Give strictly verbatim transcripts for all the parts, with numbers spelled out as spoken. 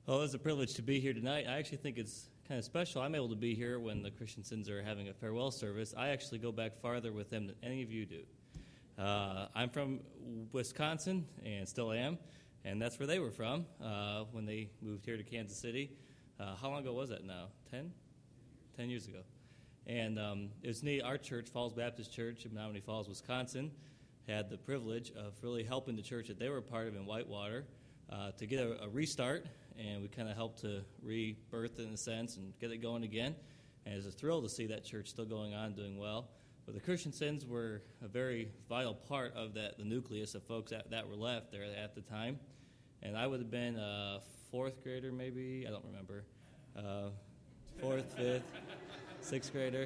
Well, it's a privilege to be here tonight. I actually think it's kind of special. I'm able to be here when the Christiansons are having a farewell service. I actually go back farther with them than any of you do. Uh, I'm from Wisconsin, and still am, and that's where they were from uh, when they moved here to Kansas City. Uh, how long ago was that now? Ten? Ten years ago. And um, it was neat. Our church, Falls Baptist Church in Menomonee Falls, Wisconsin, had the privilege of really helping the church that they were a part of in Whitewater uh, to get a, a restart. And we kind of helped to rebirth it in a sense and get it going again. And it's a thrill to see that church still going on, doing well. But the Christiansons were a very vital part of that, the nucleus of folks that, that were left there at the time. And I would have been a fourth grader maybe, I don't remember, uh, fourth, fifth, sixth grader.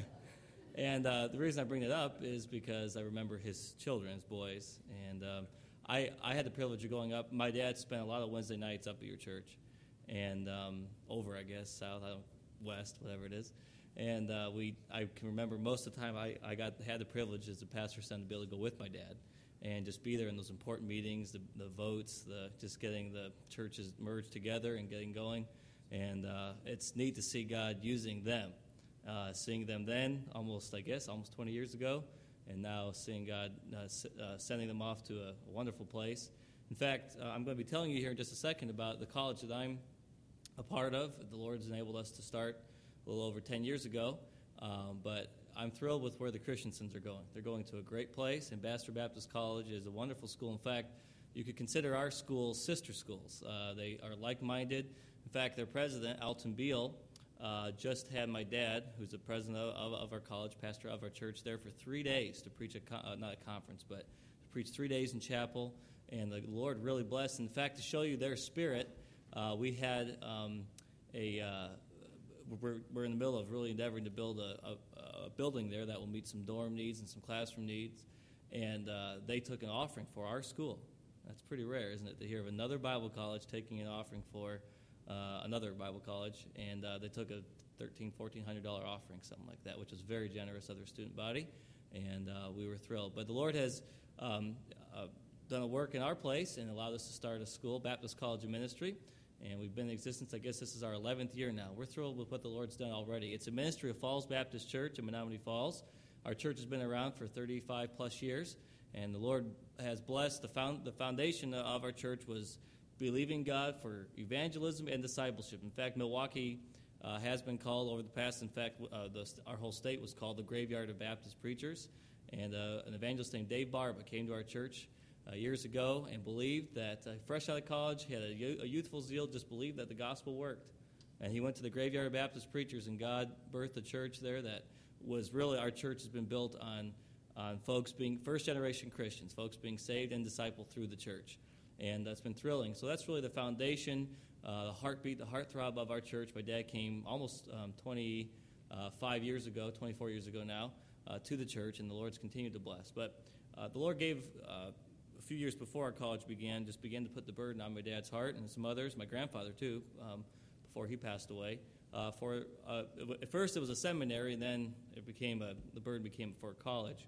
And uh, the reason I bring it up is because I remember his children, his boys. And um, I, I had the privilege of going up. My dad spent a lot of Wednesday nights up at your church, and um, over, I guess, south, I don't, west, whatever it is. And uh, we, I can remember most of the time I, I got had the privilege as a pastor's son to be able to go with my dad and just be there in those important meetings, the, the votes, the just getting the churches merged together and getting going. And uh, it's neat to see God using them, uh, seeing them then, almost, I guess, almost twenty years ago. And now seeing God uh, s- uh, sending them off to a, a wonderful place. In fact, uh, I'm going to be telling you here in just a second about the college that I'm a part of. The Lord's enabled us to start a little over ten years ago. Um, but I'm thrilled with where the Christiansons are going. They're going to a great place. Ambassador Baptist College is a wonderful school. In fact, you could consider our schools sister schools. Uh, they are like-minded. In fact, their president, Alton Beal, Uh, just had my dad, who's the president of, of our college, pastor of our church, there for three days to preach, a con- uh, not a conference, but to preach three days in chapel, and the Lord really blessed. In fact, to show you their spirit, uh, we had um, a, uh, we're, we're in the middle of really endeavoring to build a, a, a building there that will meet some dorm needs and some classroom needs, and uh, they took an offering for our school. That's pretty rare, isn't it, to hear of another Bible college taking an offering for Uh, another Bible college, and uh, they took a thirteen hundred dollars, fourteen hundred dollars offering, something like that, which was very generous of their student body, and uh, we were thrilled. But the Lord has um, uh, done a work in our place and allowed us to start a school, Baptist College of Ministry, and we've been in existence, I guess this is our eleventh year now. We're thrilled with what the Lord's done already. It's a ministry of Falls Baptist Church in Menomonee Falls. Our church has been around for thirty-five plus years, and the Lord has blessed. The, found, the foundation of our church was believing God for evangelism and discipleship. In fact, Milwaukee uh, has been called over the past. In fact, uh, the, our whole state was called the Graveyard of Baptist Preachers. And uh, an evangelist named Dave Barba came to our church uh, years ago and believed that, uh, fresh out of college, he had a, a youthful zeal, just believed that the gospel worked. And he went to the Graveyard of Baptist Preachers, and God birthed a church there that was really, our church has been built on, on folks being first-generation Christians, folks being saved and discipled through the church. And that's been thrilling. So that's really the foundation, uh, the heartbeat, the heartthrob of our church. My dad came almost um, twenty-five years ago, twenty-four years ago now, uh, to the church, and the Lord's continued to bless. But uh, the Lord gave, uh, a few years before our college began, just began to put the burden on my dad's heart and some others, my grandfather too, um, before he passed away. Uh, for uh, At first it was a seminary, and then it became a, the burden became for college.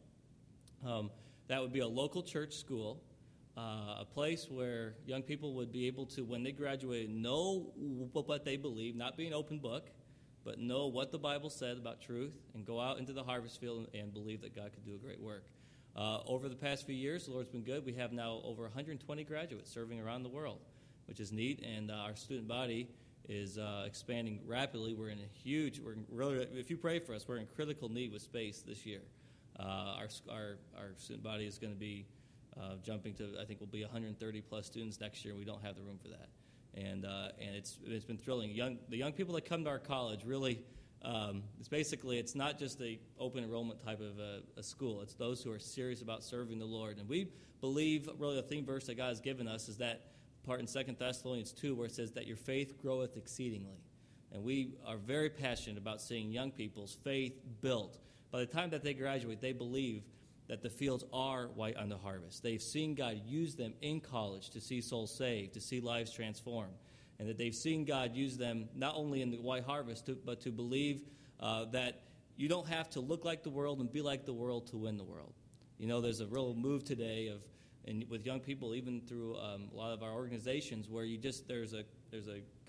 Um, that would be a local church school. Uh, a place where young people would be able to, when they graduated, know what they believe, not be an open book, but know what the Bible said about truth and go out into the harvest field and, and believe that God could do a great work. Uh, over the past few years, the Lord's been good. We have now over one hundred twenty graduates serving around the world, which is neat, and uh, our student body is uh, expanding rapidly. We're in a huge, we're really, if you pray for us, we're in critical need with space this year. Uh, our, our, our student body is going to be Uh, jumping to, I think, will be one hundred thirty plus students next year, and we don't have the room for that. And uh, and it's it's been thrilling. Young the young people that come to our college really, um, it's basically it's not just a open enrollment type of a, a school. It's those who are serious about serving the Lord. And we believe really the theme verse that God has given us is that part in Second Thessalonians two where it says that your faith groweth exceedingly. And we are very passionate about seeing young people's faith built. By the time that they graduate, they believe that the fields are white on the harvest. They've seen God use them in college to see souls saved, to see lives transformed, and that they've seen God use them not only in the white harvest, to, but to believe uh, that you don't have to look like the world and be like the world to win the world. You know, there's a real move today of, and with young people, even through um, a lot of our organizations, where you just there's a there's a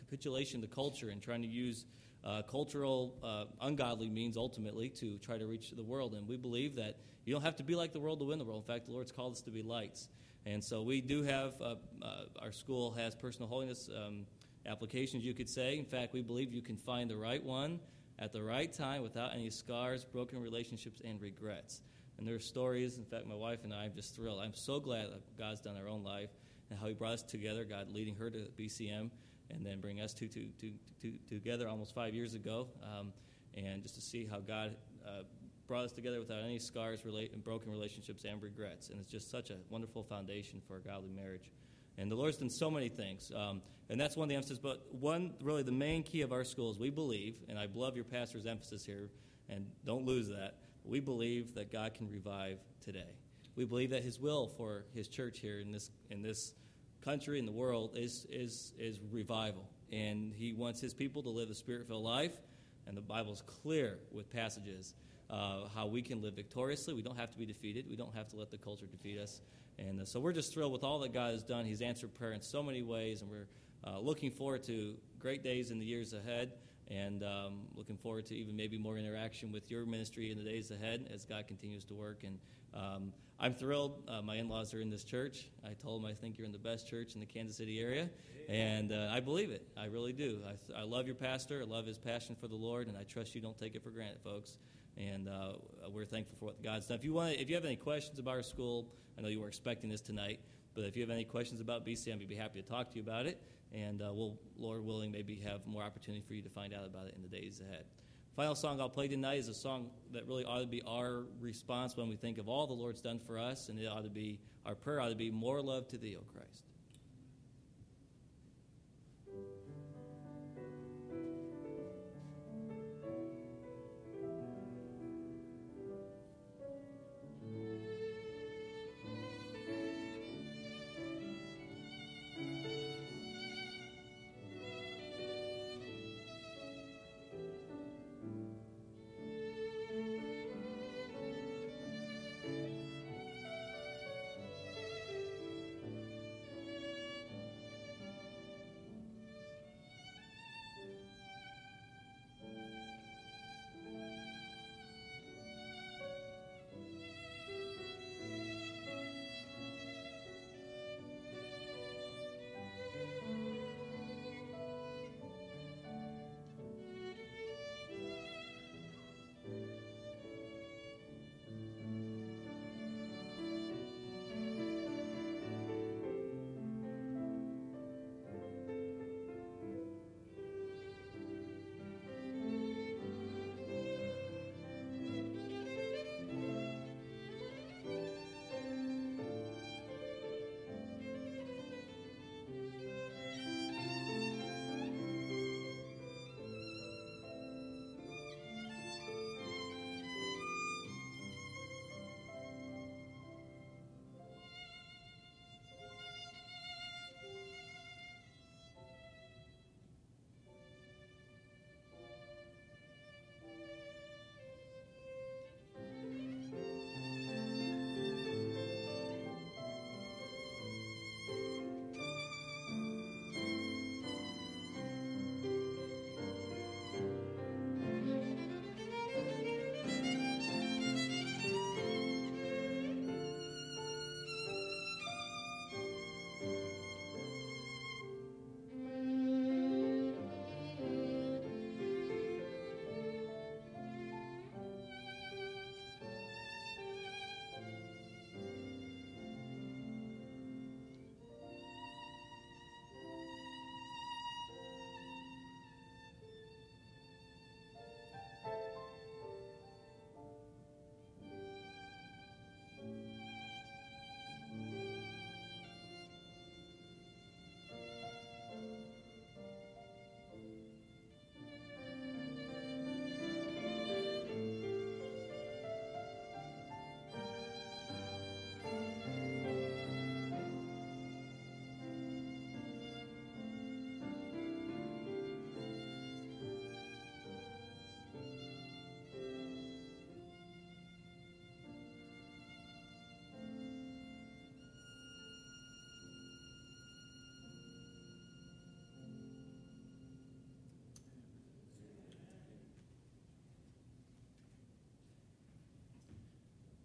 capitulation to culture and trying to use uh, cultural, uh, ungodly means ultimately to try to reach the world. And we believe that you don't have to be like the world to win the world. In fact, the Lord's called us to be lights. And so we do have, uh, uh, our school has personal holiness um, applications, you could say. In fact, we believe you can find the right one at the right time without any scars, broken relationships, and regrets. And there are stories. In fact, my wife and I are just thrilled. I'm so glad that God's done our own life and how he brought us together, God leading her to B C M and then bring us two, two, two, two, together almost five years ago. Um, and just to see how God uh, brought us together without any scars, relate, and broken relationships, and regrets. And it's just such a wonderful foundation for a godly marriage. And the Lord's done so many things. Um, and that's one of the emphasis. But one, really, the main key of our school is we believe, and I love your pastor's emphasis here, and don't lose that, we believe that God can revive today. We believe that his will for his church here in this in this country, in the world, is is is revival. And he wants his people to live a spirit-filled life. And the Bible's clear with passages uh, how we can live victoriously. We don't have to be defeated. We don't have to let the culture defeat us. And uh, so we're just thrilled with all that God has done. He's answered prayer in so many ways, and we're uh, looking forward to great days in the years ahead. And um, looking forward to even maybe more interaction with your ministry in the days ahead as God continues to work. And um, I'm thrilled. Uh, my in-laws are in this church. I told them I think you're in the best church in the Kansas City area. And uh, I believe it. I really do. I, th- I love your pastor. I love his passion for the Lord, and I trust you don't take it for granted, folks. And uh, we're thankful for what God's done. If you want, if you have any questions about our school, I know you were expecting this tonight, but if you have any questions about B C M, we'd be happy to talk to you about it. And uh, we'll, Lord willing, maybe have more opportunity for you to find out about it in the days ahead. Final song I'll play tonight is a song that really ought to be our response when we think of all the Lord's done for us, and it ought to be, our prayer ought to be, more love to thee, O Christ.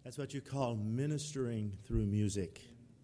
That's what you call ministering through music.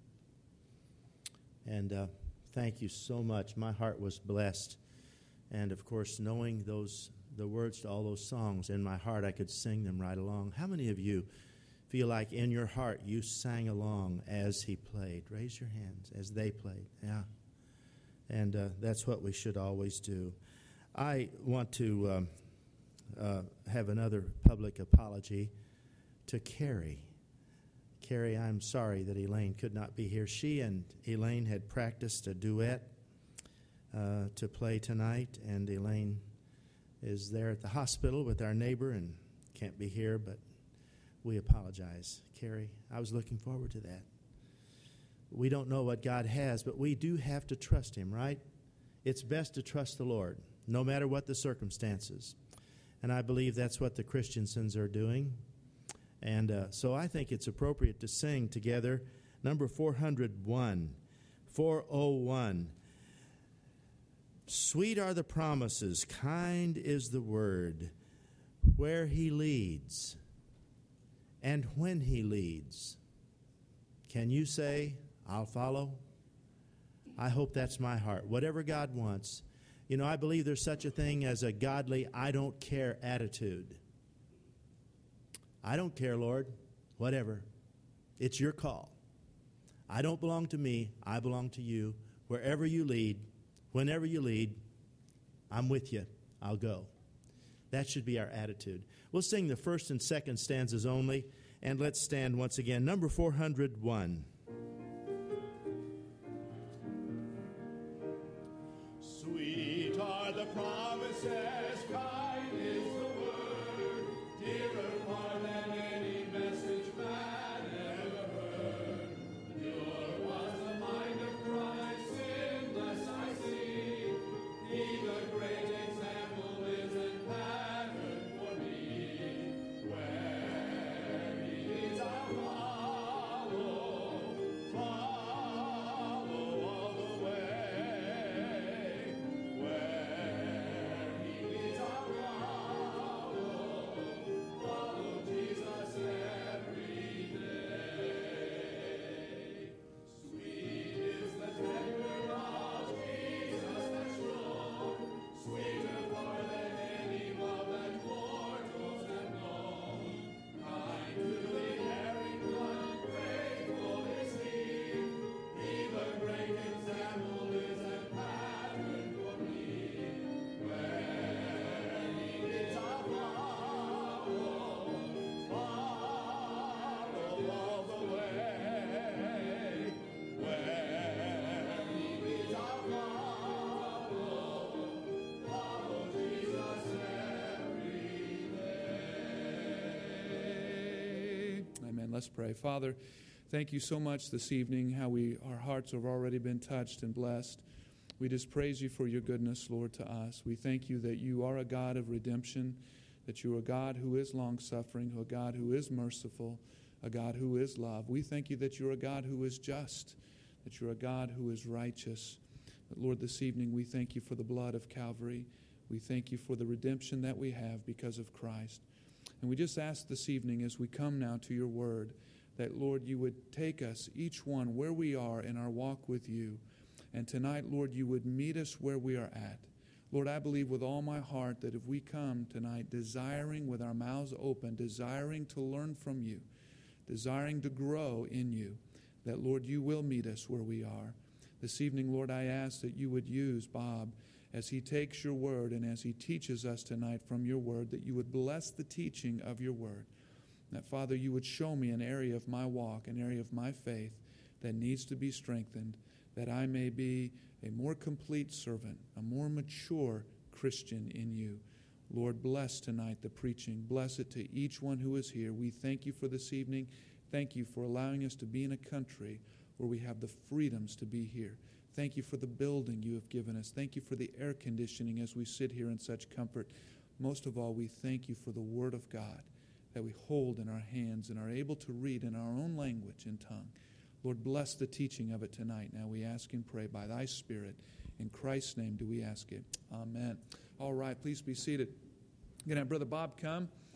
And uh, thank you so much. My heart was blessed. And, of course, knowing those the words to all those songs in my heart, I could sing them right along. How many of you feel like in your heart you sang along as he played? Raise your hands as they played. Yeah. And uh, that's what we should always do. I want to um, uh, have another public apology to Carrie. Carrie, I'm sorry that Elaine could not be here. She and Elaine had practiced a duet uh, to play tonight, and Elaine is there at the hospital with our neighbor and can't be here, but we apologize. Carrie, I was looking forward to that. We don't know what God has, but we do have to trust him, right? It's best to trust the Lord, no matter what the circumstances. And I believe that's what the Christiansons are doing. And uh, so I think it's appropriate to sing together number four hundred one, four oh one. Sweet are the promises, kind is the word, where he leads and when he leads. Can you say, I'll follow? I hope that's my heart. Whatever God wants. You know, I believe there's such a thing as a godly I don't care attitude. I don't care, Lord. Whatever. It's your call. I don't belong to me. I belong to you. Wherever you lead, whenever you lead, I'm with you. I'll go. That should be our attitude. We'll sing the first and second stanzas only, and let's stand once again. Number four hundred one. Sweet are the promises, kind is the word, dearer far than any message man ever heard. Pure was the mind of Christ, sinless I see. He the great example is and pattern for me. Where he leads I follow, follow all the way. Where he leads I follow, follow Jesus every day. Sweet is the tender of Jesus that's shown, sweeter far than any love that mortals have known. Kind to the erring one, faithful is he. He the great example is and pattern for me. Where he leads I follow, follow all the way. Where he leads I follow, follow Jesus every day. Amen. Let's pray. Father, thank you so much this evening, how we our hearts have already been touched and blessed. We just praise you for your goodness, Lord, to us. We thank you that you are a God of redemption, that you are a God who is long-suffering, a God who is merciful, a God who is love. We thank you that you're a God who is just, that you're a God who is righteous. But Lord, this evening we thank you for the blood of Calvary. We thank you for the redemption that we have because of Christ. And we just ask this evening as we come now to your word that, Lord, you would take us, each one, where we are in our walk with you. And tonight, Lord, you would meet us where we are at. Lord, I believe with all my heart that if we come tonight desiring, with our mouths open, desiring to learn from you, desiring to grow in you, that, Lord, you will meet us where we are. This evening, Lord, I ask that you would use Bob as he takes your word and as he teaches us tonight from your word, that you would bless the teaching of your word. That, Father, you would show me an area of my walk, an area of my faith that needs to be strengthened, that I may be a more complete servant, a more mature Christian in you. Lord, bless tonight the preaching. Bless it to each one who is here. We thank you for this evening. Thank you for allowing us to be in a country where we have the freedoms to be here. Thank you for the building you have given us. Thank you for the air conditioning as we sit here in such comfort. Most of all, we thank you for the Word of God that we hold in our hands and are able to read in our own language and tongue. Lord, bless the teaching of it tonight. Now we ask and pray by thy Spirit. In Christ's name do we ask it. Amen. All right, please be seated. I'm going to have Brother Bob come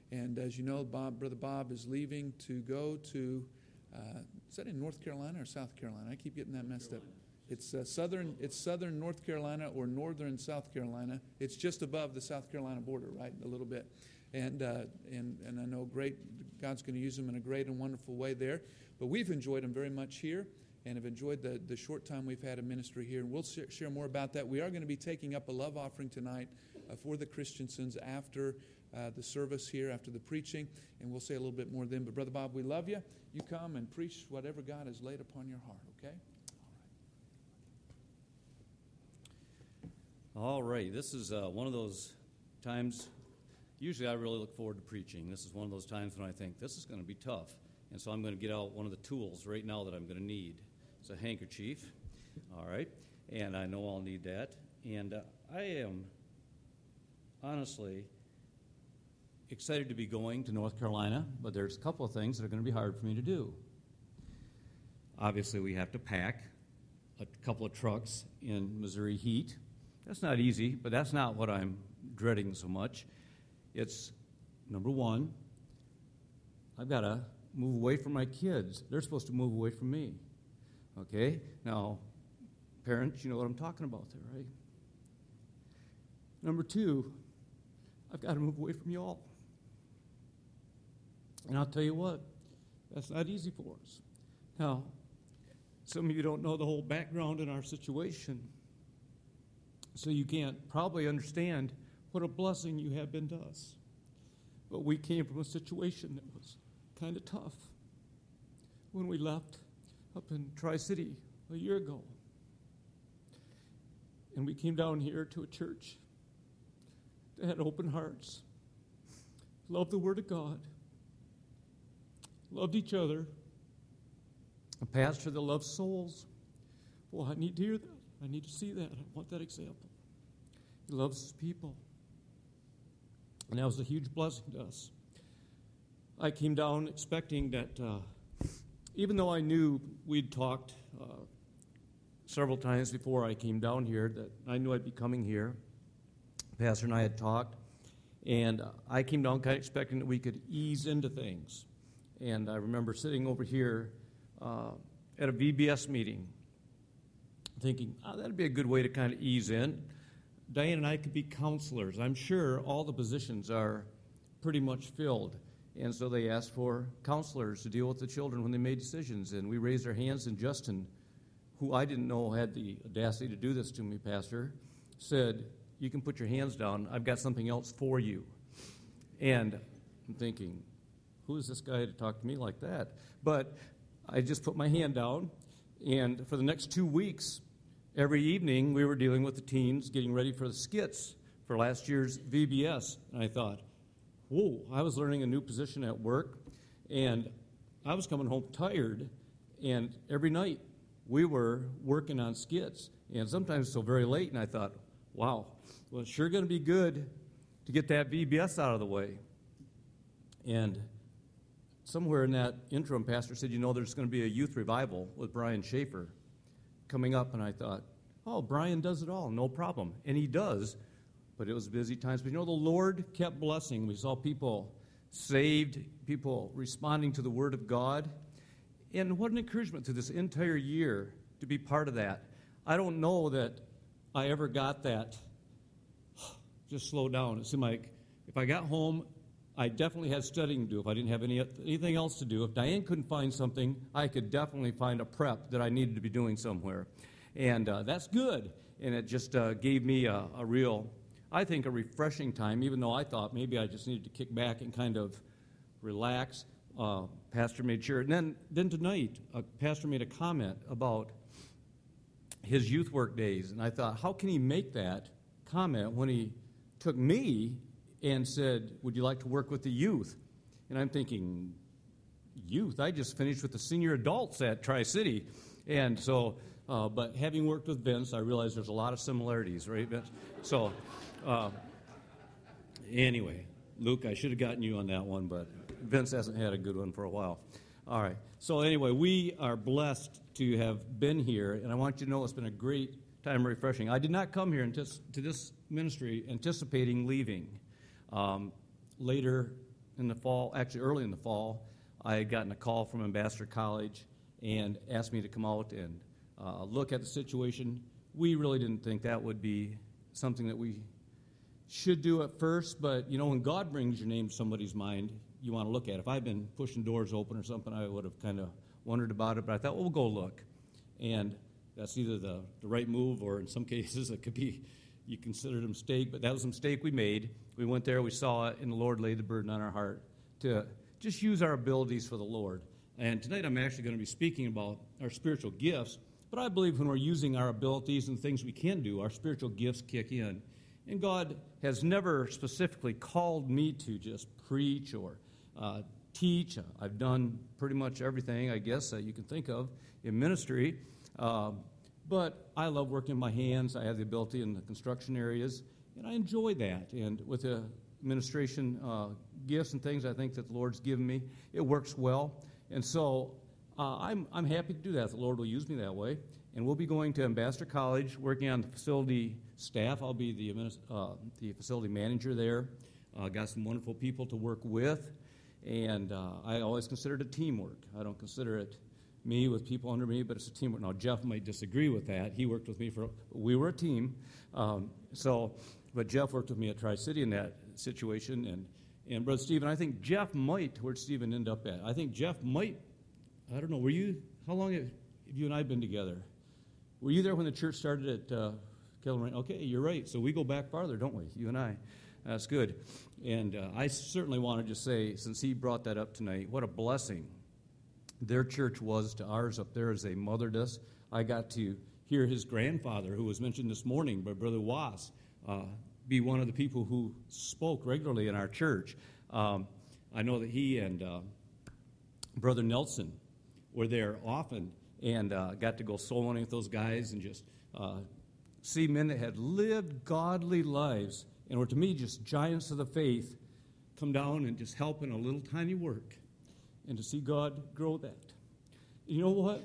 And as you know, Bob, Brother Bob is leaving to go to, uh, is that in North Carolina or South Carolina? I keep getting that messed up. It's uh, southern. It's southern North Carolina or northern South Carolina. It's just above the South Carolina border, right, a little bit. And uh, and and I know great God's going to use him in a great and wonderful way there. But we've enjoyed him very much here, and have enjoyed the the short time we've had in ministry here. And we'll sh- share more about that. We are going to be taking up a love offering tonight uh, for the Christiansons after uh, the service here, after the preaching, and we'll say a little bit more then. But Brother Bob, we love you. You come and preach whatever God has laid upon your heart. Okay. All right, this is uh, one of those times, usually I really look forward to preaching. This is one of those times when I think, this is going to be tough. And so I'm going to get out one of the tools right now that I'm going to need. It's a handkerchief, all right, and I know I'll need that. And uh, I am honestly excited to be going to North Carolina, but there's a couple of things that are going to be hard for me to do. Obviously, we have to pack a couple of trucks in Missouri heat. That's not easy, but that's not what I'm dreading so much. It's, number one, I've got to move away from my kids. They're supposed to move away from me. Okay? Now, parents, you know what I'm talking about there, right? Number two, I've got to move away from y'all. And I'll tell you what, that's not easy for us. Now, some of you don't know the whole background in our situation. So you can't probably understand what a blessing you have been to us. But we came from a situation that was kind of tough when we left up in Tri-City a year ago. And we came down here to a church that had open hearts, loved the Word of God, loved each other, a pastor that loves souls. Well, I need to hear that. I need to see that. I want that example. He loves his people. And that was a huge blessing to us. I came down expecting that, uh, even though I knew we'd talked uh, several times before I came down here, that I knew I'd be coming here. Pastor and I had talked. And I came down kind of expecting that we could ease into things. And I remember sitting over here uh, at a V B S meeting, thinking, oh, that'd be a good way to kind of ease in. Diane and I could be counselors. I'm sure all the positions are pretty much filled. And so they asked for counselors to deal with the children when they made decisions. And we raised our hands, and Justin, who I didn't know had the audacity to do this to me, Pastor, said, you can put your hands down. I've got something else for you. And I'm thinking, who is this guy to talk to me like that? But I just put my hand down, and for the next two weeks, every evening, we were dealing with the teens, getting ready for the skits for last year's V B S. And I thought, whoa, I was learning a new position at work, and I was coming home tired, and every night we were working on skits, and sometimes till very late, and I thought, wow, well, it's sure going to be good to get that V B S out of the way. And somewhere in that interim, Pastor said, you know, there's going to be a youth revival with Brian Schaefer coming up, and I thought, oh, Brian does it all, no problem. And he does, but it was busy times. But you know, the Lord kept blessing. We saw people saved, people responding to the Word of God. And what an encouragement through this entire year to be part of that. I don't know that I ever got that, just slow down. It seemed like if I got home, I definitely had studying to do if I didn't have any anything else to do. If Diane couldn't find something, I could definitely find a prep that I needed to be doing somewhere. And uh, that's good. And it just uh, gave me a, a real, I think, a refreshing time, even though I thought maybe I just needed to kick back and kind of relax. Uh, Pastor made sure. And then, then tonight, a pastor made a comment about his youth work days. And I thought, how can he make that comment when he took me and said, would you like to work with the youth? And I'm thinking, youth? I just finished with the senior adults at Tri-City. And so, uh, but having worked with Vince, I realized there's a lot of similarities, right, Vince? So, uh, anyway, Luke, I should have gotten you on that one, but Vince hasn't had a good one for a while. All right. So anyway, we are blessed to have been here, and I want you to know it's been a great time refreshing. I did not come here antis- to this ministry anticipating leaving. Um, later in the fall, actually early in the fall, I had gotten a call from Ambassador College and asked me to come out and uh, look at the situation. We really didn't think that would be something that we should do at first, but, you know, when God brings your name to somebody's mind, you want to look at it. If I'd been pushing doors open or something, I would have kind of wondered about it, but I thought, well, we'll go look. And that's either the, the right move, or in some cases it could be you considered a mistake, but that was a mistake we made. We went there, we saw it, and the Lord laid the burden on our heart to just use our abilities for the Lord. And tonight I'm actually going to be speaking about our spiritual gifts, but I believe when we're using our abilities and things we can do, our spiritual gifts kick in. And God has never specifically called me to just preach or uh, teach. I've done pretty much everything, I guess, that you can think of in ministry. Um, but I love working with my hands. I have the ability in the construction areas, and I enjoy that. And with the administration uh, gifts and things I think that the Lord's given me, it works well. And so uh, I'm, I'm happy to do that. The Lord will use me that way. And we'll be going to Ambassador College, working on the facility staff. I'll be the, uh, the facility manager there. Uh, got some wonderful people to work with. And uh, I always consider it teamwork. I don't consider it me with people under me, but it's a teamwork. Now, Jeff might disagree with that. He worked with me for, we were a team. Um, so, but Jeff worked with me at Tri-City in that situation. And, and Brother Stephen, I think Jeff might, where'd Stephen end up at? I think Jeff might, I don't know, were you, how long have you and I been together? Were you there when the church started at uh, Kettleman? Okay, you're right. So we go back farther, don't we, you and I? That's good. And uh, I certainly want to just say, since he brought that up tonight, what a blessing their church was to ours up there as they mothered us. I got to hear his grandfather, who was mentioned this morning by Brother Was, uh, be one of the people who spoke regularly in our church. Um, I know that he and uh, Brother Nelson were there often, and uh, got to go soul winning with those guys and just uh, see men that had lived godly lives and were, to me, just giants of the faith come down and just help in a little tiny work, and to see God grow that. You know what?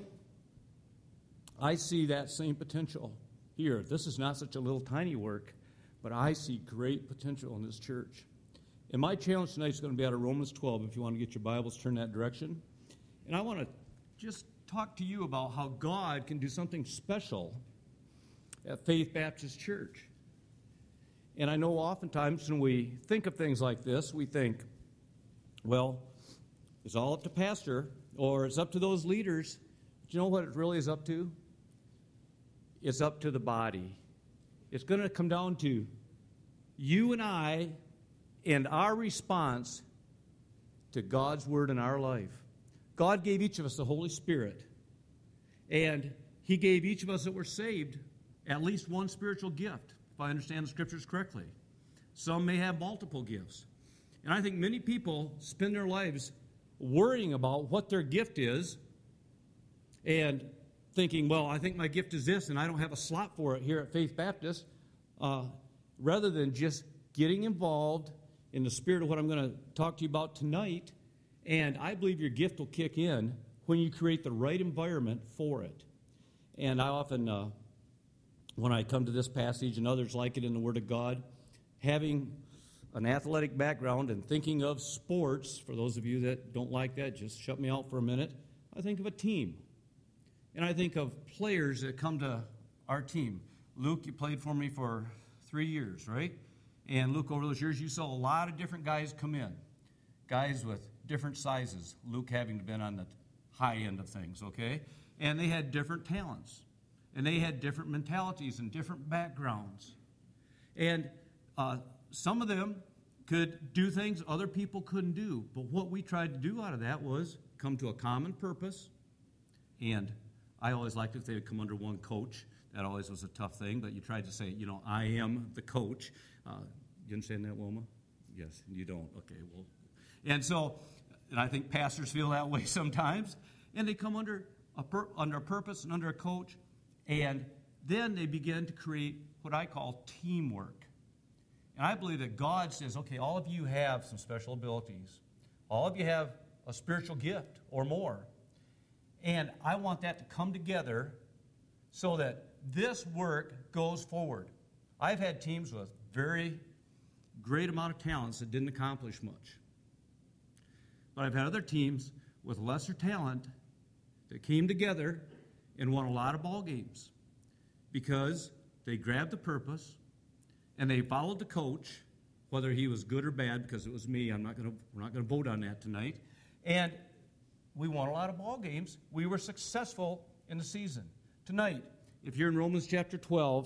I see that same potential here. This is not such a little tiny work, but I see great potential in this church. And my challenge tonight is going to be out of Romans twelve, if you want to get your Bibles, turn that direction. And I want to just talk to you about how God can do something special at Faith Baptist Church. And I know oftentimes when we think of things like this, we think, well, it's all up to pastor, or it's up to those leaders. But you know what it really is up to? It's up to the body. It's going to come down to you and I and our response to God's word in our life. God gave each of us the Holy Spirit, and he gave each of us that were saved at least one spiritual gift, if I understand the Scriptures correctly. Some may have multiple gifts. And I think many people spend their lives worrying about what their gift is and thinking, well, I think my gift is this, and I don't have a slot for it here at Faith Baptist, uh, rather than just getting involved in the spirit of what I'm going to talk to you about tonight. And I believe your gift will kick in when you create the right environment for it. And I often, uh, when I come to this passage and others like it in the Word of God, having an athletic background and thinking of sports, for those of you that don't like that, just shut me out for a minute, I think of a team. And I think of players that come to our team. Luke, you played for me for three years, right? And Luke, over those years, you saw a lot of different guys come in. Guys with different sizes, Luke having been on the high end of things, okay? And they had different talents. And they had different mentalities and different backgrounds. And uh, some of them could do things other people couldn't do. But what we tried to do out of that was come to a common purpose. And I always liked if they would come under one coach. That always was a tough thing. But you tried to say, you know, I am the coach. Uh, you understand that, Wilma? Yes, you don't. Okay, well. And so, and I think pastors feel that way sometimes. And they come under a, pur- under a purpose and under a coach. And then they begin to create what I call teamwork. And I believe that God says, okay, all of you have some special abilities. All of you have a spiritual gift or more. And I want that to come together so that this work goes forward. I've had teams with very great amount of talents that didn't accomplish much. but I've had other teams with lesser talent that came together and won a lot of ball games because they grabbed the purpose and they followed the coach, whether he was good or bad, because it was me. I'm not going to. We're not going to vote on that tonight. And we won a lot of ball games. We were successful in the season. Tonight, if you're in Romans chapter twelve,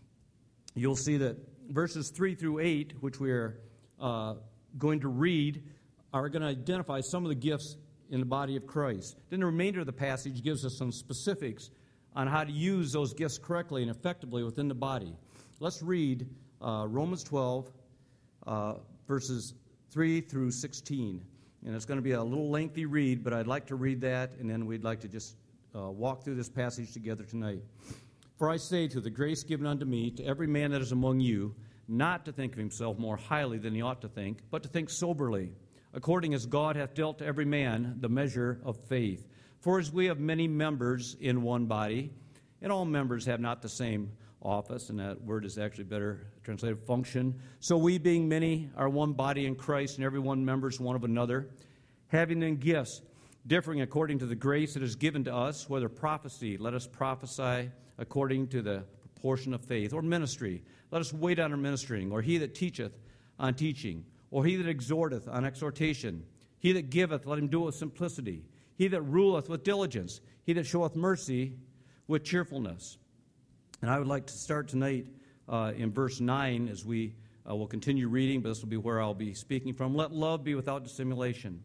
you'll see that verses three through eight, which we are uh, going to read, are going to identify some of the gifts in the body of Christ. Then the remainder of the passage gives us some specifics on how to use those gifts correctly and effectively within the body. Let's read uh, Romans twelve, uh, verses three through sixteen. And it's going to be a little lengthy read, but I'd like to read that, and then we'd like to just uh, walk through this passage together tonight. For I say, to the grace given unto me, to every man that is among you, not to think of himself more highly than he ought to think, but to think soberly, according as God hath dealt to every man the measure of faith. For as we have many members in one body, and all members have not the same office, and that word is actually better translated function, so we being many are one body in Christ, and every one members one of another, having then gifts differing according to the grace that is given to us, whether prophecy, let us prophesy according to the proportion of faith, or ministry, let us wait on our ministering, or he that teacheth on teaching, or he that exhorteth on exhortation, he that giveth, let him do it with simplicity, he that ruleth with diligence, he that showeth mercy with cheerfulness. And I would like to start tonight uh, in verse nine as we uh, will continue reading, but this will be where I'll be speaking from. Let love be without dissimulation.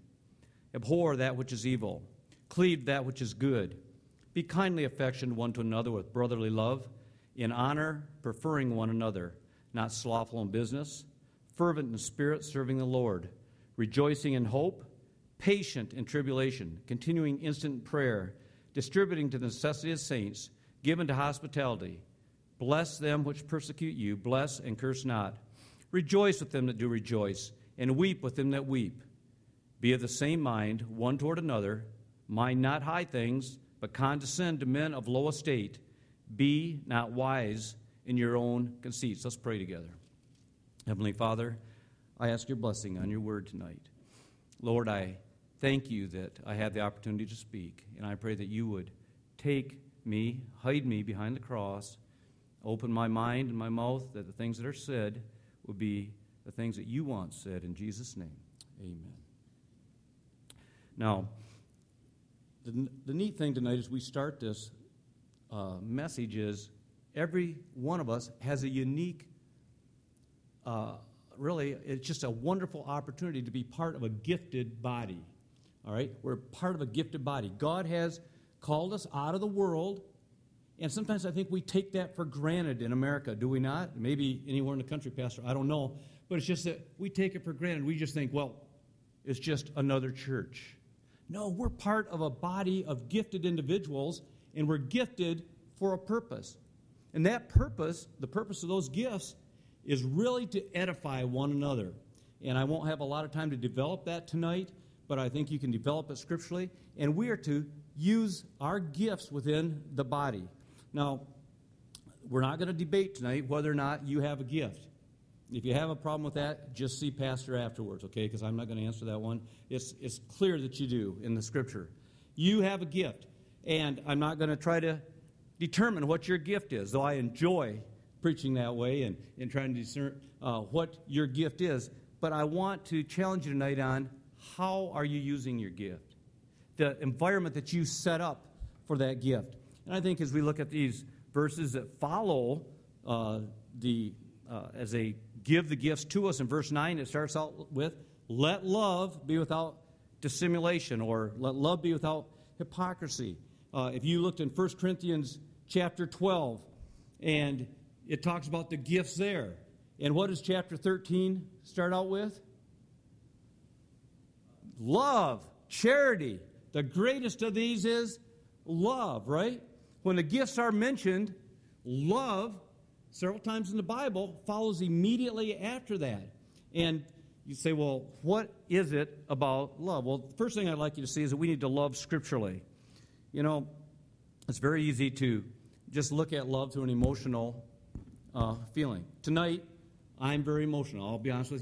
Abhor that which is evil. Cleave that which is good. Be kindly affectioned one to another with brotherly love, in honor, preferring one another, not slothful in business, fervent in spirit, serving the Lord, rejoicing in hope, patient in tribulation, continuing instant in prayer, distributing to the necessity of saints, given to hospitality. Bless them which persecute you, bless and curse not. Rejoice with them that do rejoice, and weep with them that weep. Be of the same mind, one toward another. Mind not high things, but condescend to men of low estate. Be not wise in your own conceits. Let's pray together. Heavenly Father, I ask your blessing on your word tonight. Lord, I thank you that I have the opportunity to speak, and I pray that you would take me, hide me behind the cross, open my mind and my mouth, that the things that are said would be the things that you want said. In Jesus' name, amen. Now, the, the neat thing tonight as we start this uh, message is every one of us has a unique, uh, really, it's just a wonderful opportunity to be part of a gifted body. All right? We're part of a gifted body. God has called us out of the world, and sometimes I think we take that for granted in America, do we not? Maybe anywhere in the country, Pastor, I don't know. But it's just that we take it for granted. We just think, well, it's just another church. No, we're part of a body of gifted individuals, and we're gifted for a purpose. And that purpose, the purpose of those gifts, is really to edify one another. And I won't have a lot of time to develop that tonight, but I think you can develop it scripturally. And we are to use our gifts within the body. Now, we're not going to debate tonight whether or not you have a gift. If you have a problem with that, just see Pastor afterwards, okay? Because I'm not going to answer that one. It's, it's clear that you do in the Scripture. You have a gift, and I'm not going to try to determine what your gift is, though I enjoy preaching that way and, and trying to discern uh, what your gift is. But I want to challenge you tonight on how are you using your gift, the environment that you set up for that gift. And I think as we look at these verses that follow uh, the uh, as they give the gifts to us in verse nine, it starts out with, let love be without dissimulation, or let love be without hypocrisy. Uh, if you looked in First Corinthians chapter twelve, and it talks about the gifts there. And what does chapter thirteen start out with? Love, charity. The greatest of these is love, right? When the gifts are mentioned, love, several times in the Bible, follows immediately after that. And you say, well, what is it about love? Well, the first thing I'd like you to see is that we need to love scripturally. You know, it's very easy to just look at love through an emotional uh, feeling. Tonight, I'm very emotional, I'll be honest with you.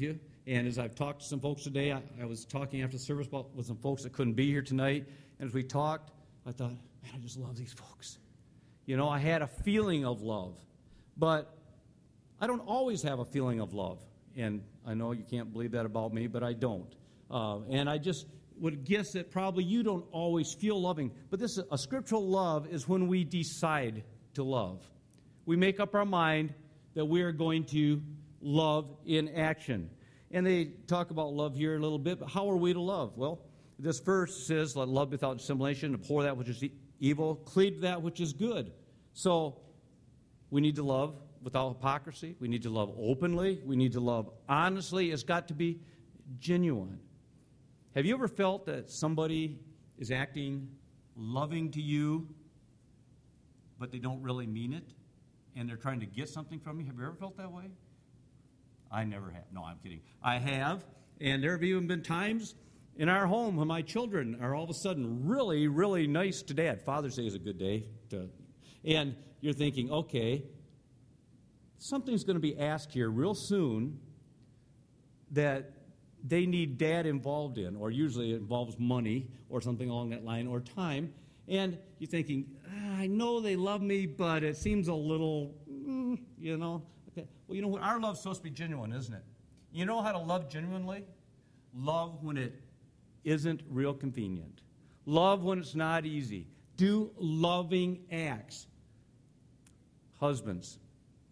And as I've talked to some folks today, I, I was talking after the service about, with some folks that couldn't be here tonight. And as we talked, I thought, man, I just love these folks. You know, I had a feeling of love. But I don't always have a feeling of love. And I know you can't believe that about me, but I don't. Uh, and I just would guess that probably you don't always feel loving. But this a scriptural love is when we decide to love. We make up our mind that we are going to love in action. And they talk about love here a little bit, but how are we to love? Well, this verse says, let love without dissimulation, abhor that which is e- evil, cleave to that which is good. So we need to love without hypocrisy. We need to love openly. We need to love honestly. It's got to be genuine. Have you ever felt that somebody is acting loving to you, but they don't really mean it, and they're trying to get something from you? Have you ever felt that way? I never have. No, I'm kidding. I have, and there have even been times in our home when my children are all of a sudden really, really nice to Dad. Father's Day is a good day. To, and you're thinking, okay, something's going to be asked here real soon that they need Dad involved in, or usually it involves money or something along that line, or time. And you're thinking, ah, I know they love me, but it seems a little, mm, you know. Okay. Well, you know what? Our love's supposed to be genuine, isn't it? You know how to love genuinely? Love when it isn't real convenient. Love when it's not easy. Do loving acts. Husbands.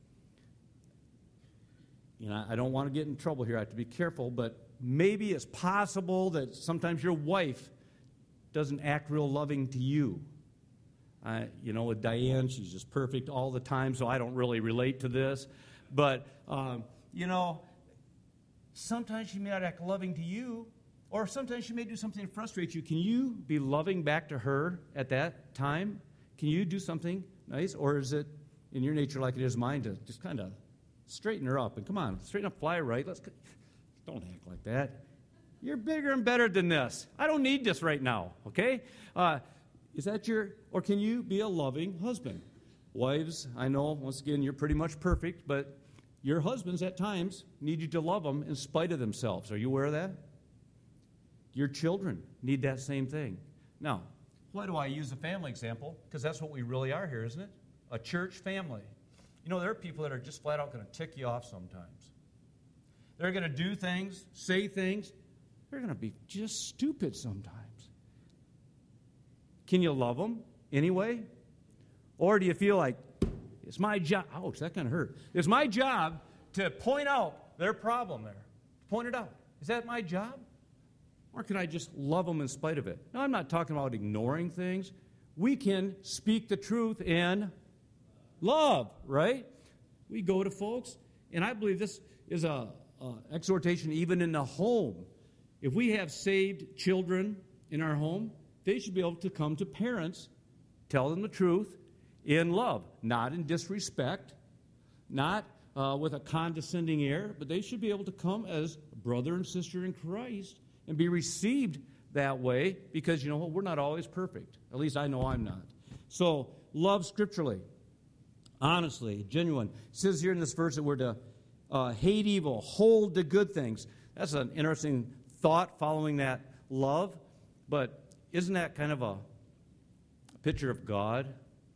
You know, I don't want to get in trouble here. I have to be careful, but maybe it's possible that sometimes your wife doesn't act real loving to you. Uh, you know, with Diane, she's just perfect all the time, so I don't really relate to this. But, um, you know, sometimes she may not act loving to you, or sometimes she may do something that frustrates you. Can you be loving back to her at that time? Can you do something nice? Or is it in your nature like it is mine to just kind of straighten her up? And come on, straighten up, fly right. Let's don't act like that. You're bigger and better than this. I don't need this right now, okay? Uh, is that your, or can you be a loving husband? Wives, I know, once again, you're pretty much perfect, but your husbands at times need you to love them in spite of themselves. Are you aware of that? Your children need that same thing. Now, why do I use a family example? Because that's what we really are here, isn't it? A church family. You know, there are people that are just flat out going to tick you off sometimes. They're going to do things, say things. They're going to be just stupid sometimes. Can you love them anyway? Or do you feel like, it's my job, ouch, that kind of hurt. It's my job to point out their problem there. Point it out. Is that my job? Or can I just love them in spite of it? Now, I'm not talking about ignoring things. We can speak the truth in love, right? We go to folks, and I believe this is a, a exhortation even in the home. If we have saved children in our home, they should be able to come to parents, tell them the truth in love, not in disrespect, not uh, with a condescending air, but they should be able to come as a brother and sister in Christ and be received that way because, you know what, we're not always perfect. At least I know I'm not. So, love scripturally, honestly, genuine. It says here in this verse that we're to uh, hate evil, hold the good things. That's an interesting thought following that love, but isn't that kind of a picture of God?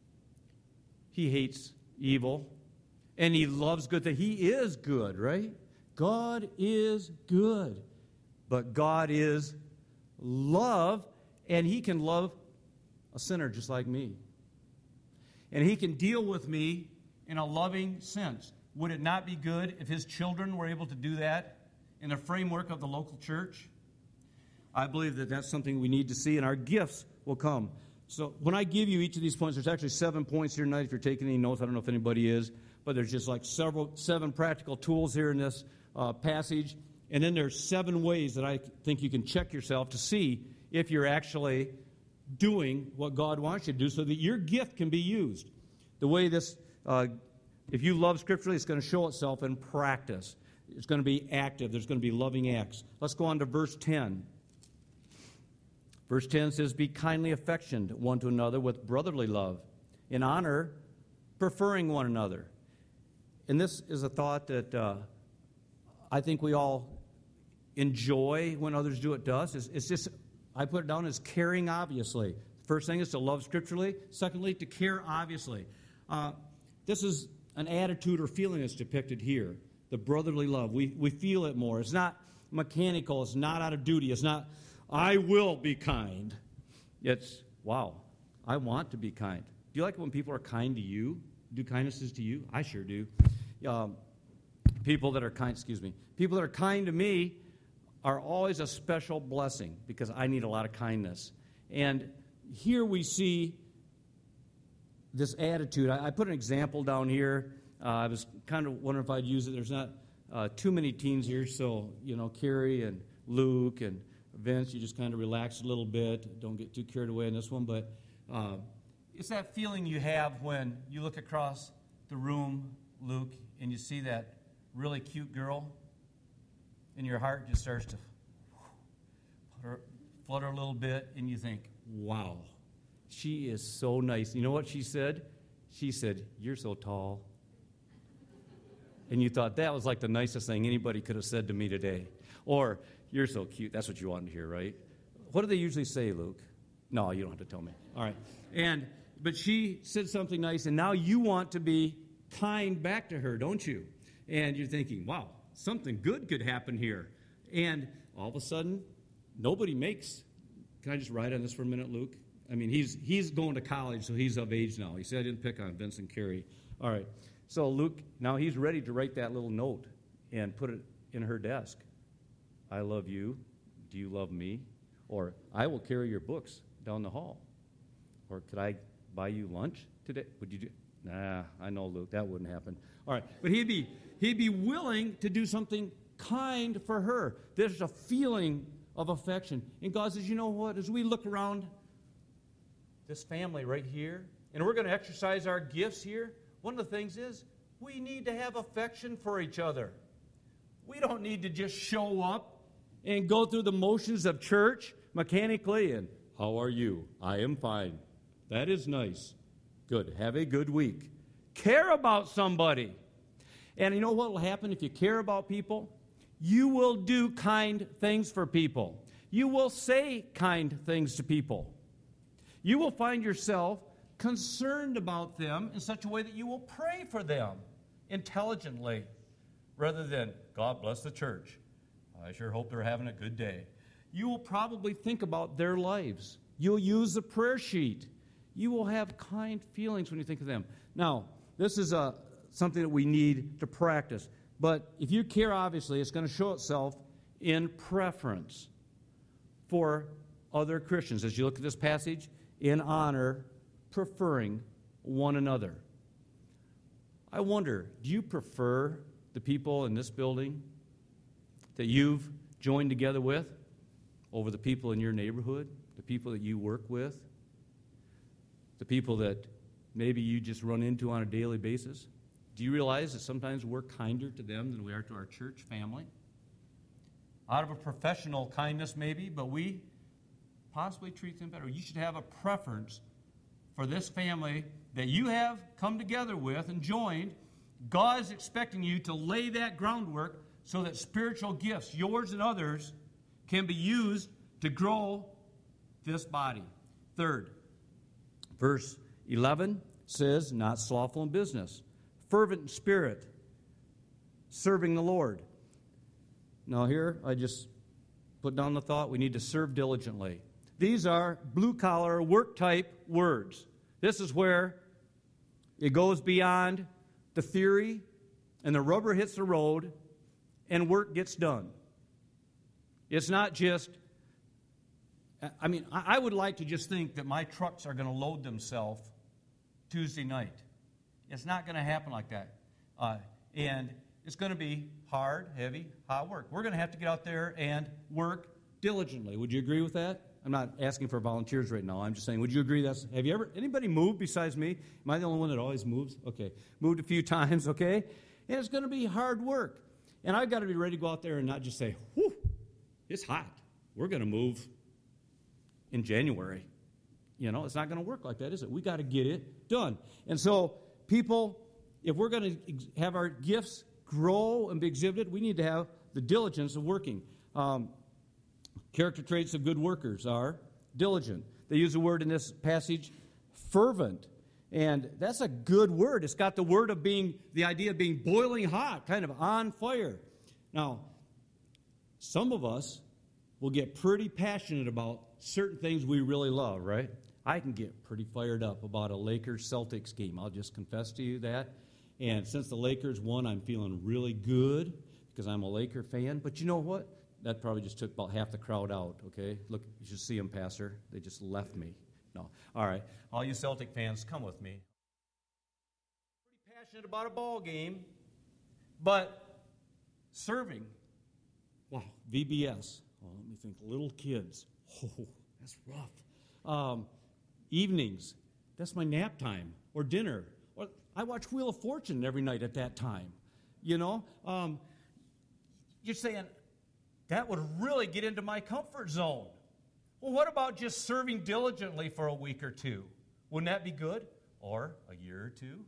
He hates evil, and he loves good things. He is good, right? God is good, but God is love, and he can love a sinner just like me. And he can deal with me in a loving sense. Would it not be good if his children were able to do that in the framework of the local church? I believe that that's something we need to see, and our gifts will come. So when I give you each of these points, there's actually seven points here tonight. If you're taking any notes, I don't know if anybody is, but there's just like several, seven practical tools here in this uh, passage. And then there's seven ways that I think you can check yourself to see if you're actually doing what God wants you to do so that your gift can be used. The way this, uh, if you love scripturally, it's going to show itself in practice. It's going to be active. There's going to be loving acts. Let's go on to verse ten. Verse ten says, be kindly affectioned one to another with brotherly love, in honor, preferring one another. And this is a thought that uh, I think we all enjoy when others do it to us. It's, it's just, I put it down as caring obviously. First thing is to love scripturally. Secondly, to care obviously. Uh, this is an attitude or feeling that's depicted here. The brotherly love. We, we feel it more. It's not mechanical. It's not out of duty. It's not, I will be kind. It's, wow, I want to be kind. Do you like it when people are kind to you? Do kindnesses to you? I sure do. Um, people that are kind, excuse me, people that are kind to me are always a special blessing because I need a lot of kindness. And here we see this attitude. I, I put an example down here. Uh, I was kind of wondering if I'd use it. There's not uh, too many teens here, so, you know, Carrie and Luke and Vince, you just kind of relax a little bit. Don't get too carried away in this one. But uh, it's that feeling you have when you look across the room, Luke, and you see that really cute girl, and your heart just starts to flutter, flutter a little bit, and you think, wow, she is so nice. You know what she said? She said, you're so tall. And you thought that was like the nicest thing anybody could have said to me today. Or, you're so cute. That's what you wanted to hear, right? What do they usually say, Luke? No, you don't have to tell me. All right. And but she said something nice, and now you want to be kind back to her, don't you? And you're thinking, wow, something good could happen here. And all of a sudden, nobody makes. Can I just ride on this for a minute, Luke? I mean, he's he's going to college, so he's of age now. He said I didn't pick on Vince and Carrie. All right. So Luke, now he's ready to write that little note and put it in her desk. I love you. Do you love me? Or I will carry your books down the hall. Or could I buy you lunch today? Would you do? Nah, I know, Luke, that wouldn't happen. All right, but he'd be he'd be willing to do something kind for her. There's a feeling of affection. And God says, you know what? As we look around this family right here, and we're going to exercise our gifts here, one of the things is we need to have affection for each other. We don't need to just show up and go through the motions of church mechanically and, how are you? I am fine. That is nice. Good. Have a good week. Care about somebody. And you know what will happen if you care about people? You will do kind things for people. You will say kind things to people. You will find yourself concerned about them in such a way that you will pray for them intelligently rather than, God bless the church. I sure hope they're having a good day. You will probably think about their lives. You'll use the prayer sheet. You will have kind feelings when you think of them. Now, this is a, something that we need to practice. But if you care, obviously, it's going to show itself in preference for other Christians. As you look at this passage, in honor, preferring one another. I wonder, do you prefer the people in this building that you've joined together with over the people in your neighborhood, the people that you work with, the people that maybe you just run into on a daily basis? Do you realize that sometimes we're kinder to them than we are to our church family? Out of a professional kindness maybe, but we possibly treat them better. You should have a preference for this family that you have come together with and joined. God is expecting you to lay that groundwork so that spiritual gifts, yours and others, can be used to grow this body. Third, verse eleven says, not slothful in business, fervent in spirit, serving the Lord. Now here, I just put down the thought, we need to serve diligently. These are blue-collar, work-type words. This is where it goes beyond the theory, and the rubber hits the road, and work gets done. It's not just, I mean, I would like to just think that my trucks are going to load themselves Tuesday night. It's not going to happen like that. Uh, and it's going to be hard, heavy, hot work. We're going to have to get out there and work diligently. Would you agree with that? I'm not asking for volunteers right now. I'm just saying, would you agree that's, have you ever, anybody moved besides me? Am I the only one that always moves? Okay. Moved a few times, okay? And it's going to be hard work. And I've got to be ready to go out there and not just say, whew, it's hot. We're going to move in January. You know, it's not going to work like that, is it? We got to get it done. And so people, if we're going to have our gifts grow and be exhibited, we need to have the diligence of working. Um, character traits of good workers are diligent. They use the word in this passage, fervent. And that's a good word. It's got the word of being, the idea of being boiling hot, kind of on fire. Now, some of us will get pretty passionate about certain things we really love, right? I can get pretty fired up about a Lakers-Celtics game. I'll just confess to you that. And since the Lakers won, I'm feeling really good because I'm a Laker fan. But you know what? That probably just took about half the crowd out, okay? Look, you should see them, Pastor. They just left me. No. All right. All you Celtic fans, come with me. Pretty passionate about a ball game, but serving. Wow. V B S. Well, let me think. Little kids. Oh, that's rough. Um, evenings. That's my nap time. Or dinner. Or I watch Wheel of Fortune every night at that time. You know? Um, you're saying, that would really get into my comfort zone. Well, what about just serving diligently for a week or two? Wouldn't that be good? Or a year or two?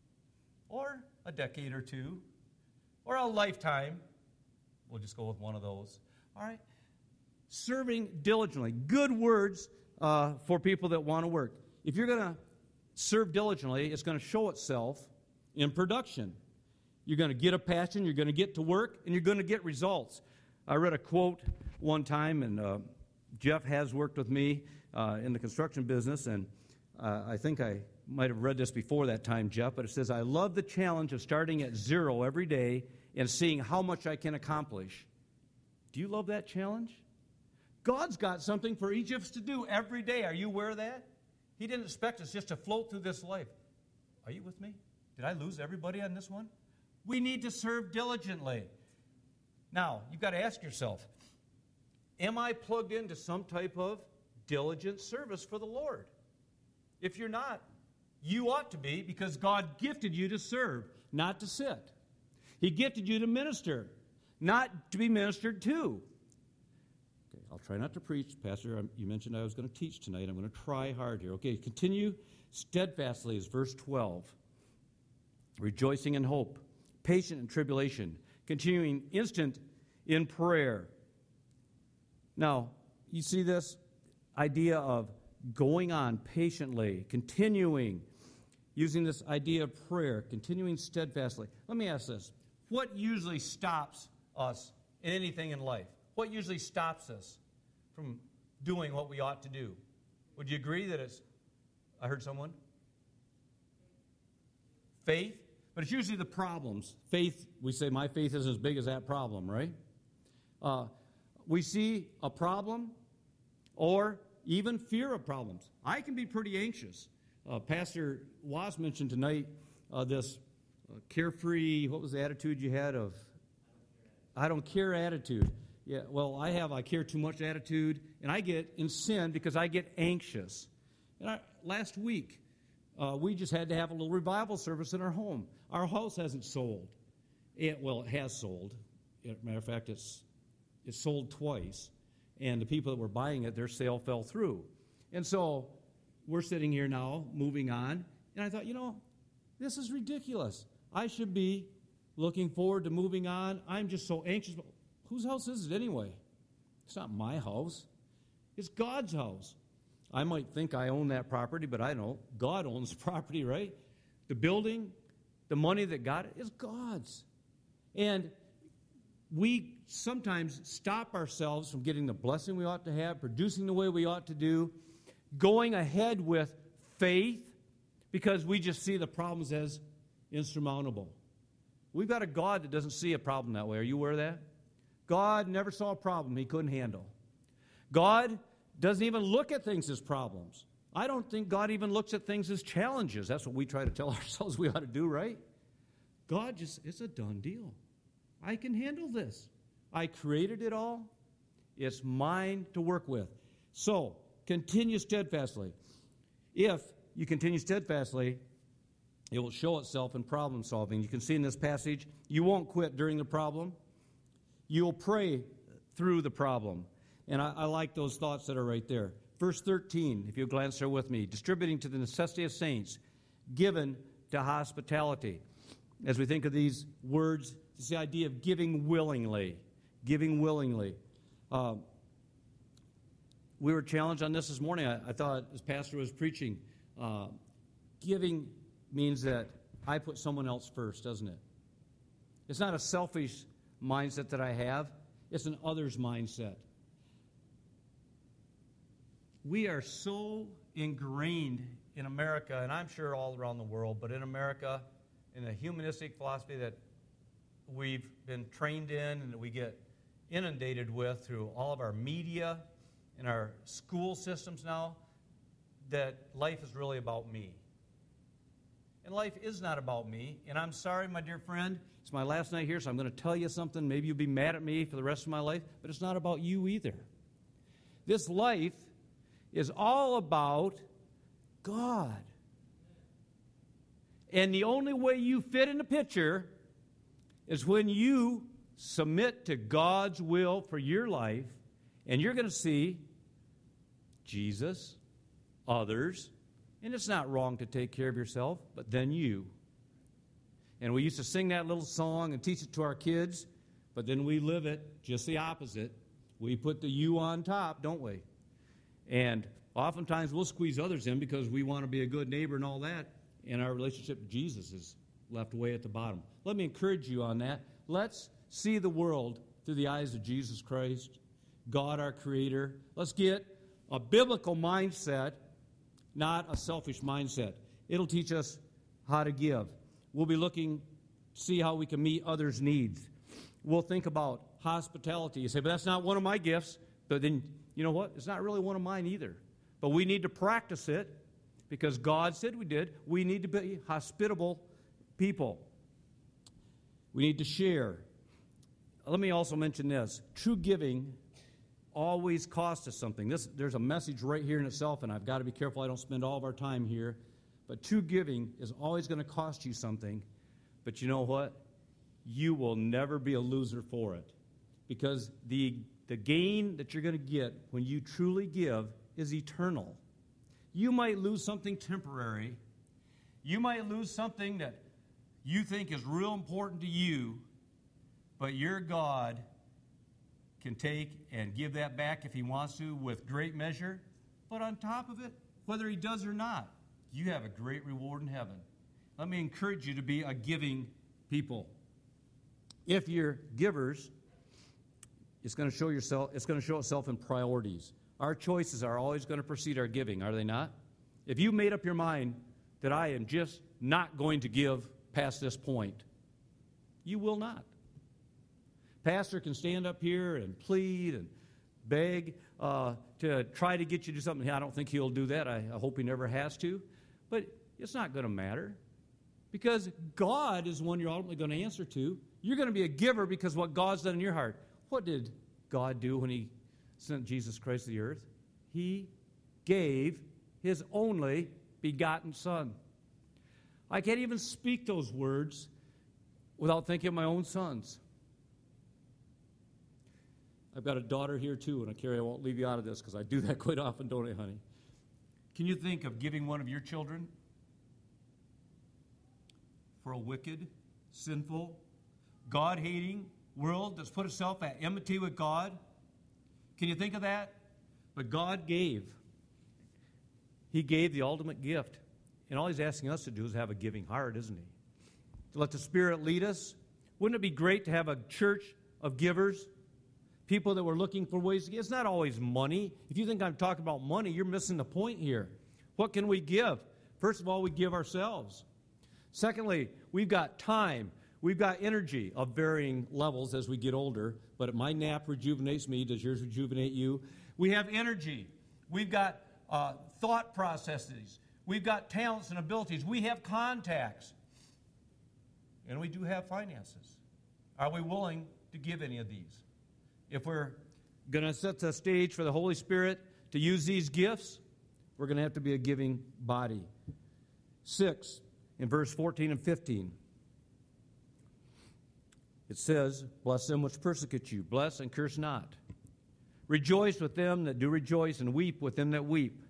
Or a decade or two? Or a lifetime? We'll just go with one of those. All right? Serving diligently. Good words uh, for people that want to work. If you're going to serve diligently, it's going to show itself in production. You're going to get a passion, you're going to get to work, and you're going to get results. I read a quote one time, and uh, Jeff has worked with me uh, in the construction business, and uh, I think I might have read this before that time, Jeff, but it says, I love the challenge of starting at zero every day and seeing how much I can accomplish. Do you love that challenge? God's got something for each of us to do every day. Are you aware of that? He didn't expect us just to float through this life. Are you with me? Did I lose everybody on this one? We need to serve diligently. Now, you've got to ask yourself, am I plugged into some type of diligent service for the Lord? If you're not, you ought to be, because God gifted you to serve, not to sit. He gifted you to minister, not to be ministered to. Okay, I'll try not to preach. Pastor, you mentioned I was going to teach tonight. I'm going to try hard here. Okay, continue steadfastly is verse twelve. Rejoicing in hope, patient in tribulation, continuing instant in prayer. Now, you see this idea of going on patiently, continuing, using this idea of prayer, continuing steadfastly. Let me ask this. What usually stops us in anything in life? What usually stops us from doing what we ought to do? Would you agree that it's, I heard someone? Faith? But it's usually the problems. Faith, we say, my faith is as big as that problem, right? Uh, we see a problem or even fear of problems. I can be pretty anxious. Uh, Pastor Was mentioned tonight uh, this uh, carefree, what was the attitude you had of, I don't care attitude. Yeah, well, I have I care too much attitude, and I get in sin because I get anxious. And I, last week, uh, we just had to have a little revival service in our home. Our house hasn't sold. It, well, it has sold. Matter of fact, it's it's sold twice. And the people that were buying it, their sale fell through. And so we're sitting here now, moving on. And I thought, you know, this is ridiculous. I should be looking forward to moving on. I'm just so anxious. Whose house is it anyway? It's not my house. It's God's house. I might think I own that property, but I don't. God owns the property, right? The building, the money that got it is God's. And we sometimes stop ourselves from getting the blessing we ought to have, producing the way we ought to do, going ahead with faith because we just see the problems as insurmountable. We've got a God that doesn't see a problem that way. Are you aware of that? God never saw a problem he couldn't handle. God doesn't even look at things as problems. I don't think God even looks at things as challenges. That's what we try to tell ourselves we ought to do, right? God just, it's a done deal. I can handle this. I created it all. It's mine to work with. So, continue steadfastly. If you continue steadfastly, it will show itself in problem solving. You can see in this passage, you won't quit during the problem. You'll pray through the problem. And I, I like those thoughts that are right there. Verse thirteen, if you glance there with me, distributing to the necessity of saints, given to hospitality. As we think of these words, it's the idea of giving willingly. Giving willingly. Uh, we were challenged on this this morning. I, I thought as pastor was preaching, uh, giving means that I put someone else first, doesn't it? It's not a selfish mindset that I have. It's an others mindset. We are so ingrained in America, and I'm sure all around the world, but in America, in a humanistic philosophy that we've been trained in and that we get inundated with through all of our media and our school systems now, that life is really about me. And life is not about me. And I'm sorry, my dear friend, it's my last night here, so I'm going to tell you something. Maybe you'll be mad at me for the rest of my life, but it's not about you either. This life is all about God. And the only way you fit in the picture is when you submit to God's will for your life, and you're going to see Jesus, others, and it's not wrong to take care of yourself, but then you. And we used to sing that little song and teach it to our kids, but then we live it just the opposite. We put the you on top, don't we? And oftentimes we'll squeeze others in because we want to be a good neighbor and all that, and our relationship with Jesus is left way at the bottom. Let me encourage you on that. Let's see the world through the eyes of Jesus Christ, God our Creator. Let's get a biblical mindset, not a selfish mindset. It'll teach us how to give. We'll be looking to see how we can meet others' needs. We'll think about hospitality. You say, but that's not one of my gifts. But then, you know what? It's not really one of mine either. But we need to practice it because God said we did. We need to be hospitable people. We need to share. Let me also mention this. True giving always costs us something. This, there's a message right here in itself, and I've got to be careful I don't spend all of our time here. But true giving is always going to cost you something. But you know what? You will never be a loser for it. Because the, the gain that you're going to get when you truly give is eternal. You might lose something temporary. You might lose something that you think is real important to you, but your God can take and give that back if He wants to with great measure. But on top of it, whether He does or not, you have a great reward in heaven. Let me encourage you to be a giving people. If you're givers, it's going to show yourself. It's going to show itself in priorities. Our choices are always going to precede our giving, are they not? If you made up your mind that I am just not going to give past this point, you will not. Pastor can stand up here and plead and beg uh, to try to get you to do something. I don't think he'll do that. I, I hope he never has to. But it's not going to matter because God is the one you're ultimately going to answer to. You're going to be a giver because what God's done in your heart. What did God do when He sent Jesus Christ to the earth? He gave His only begotten Son. I can't even speak those words without thinking of my own sons. I've got a daughter here too, and I Carrie, I won't leave you out of this because I do that quite often, don't I, honey? Can you think of giving one of your children for a wicked, sinful, God-hating world that's put itself at enmity with God? Can you think of that? But God gave. He gave the ultimate gift. And all He's asking us to do is have a giving heart, isn't He? To let the Spirit lead us. Wouldn't it be great to have a church of givers? People that were looking for ways to give. It's not always money. If you think I'm talking about money, you're missing the point here. What can we give? First of all, we give ourselves. Secondly, we've got time. We've got energy of varying levels as we get older. But my nap rejuvenates me. Does yours rejuvenate you? We have energy. We've got uh, thought processes. We've got talents and abilities. We have contacts. And we do have finances. Are we willing to give any of these? If we're going to set the stage for the Holy Spirit to use these gifts, we're going to have to be a giving body. Six, in verse fourteen and fifteen, it says, bless them which persecute you. Bless and curse not. Rejoice with them that do rejoice, and weep with them that weep.